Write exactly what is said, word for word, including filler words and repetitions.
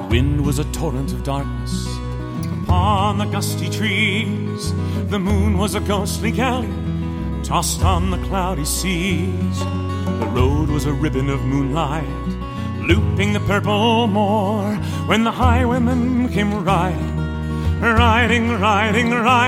wind was a torrent of darkness upon the gusty trees. The moon was a ghostly galleon tossed on the cloudy seas. The road was a ribbon of moonlight looping the purple moor, when the highwaymen came riding, riding, riding, riding.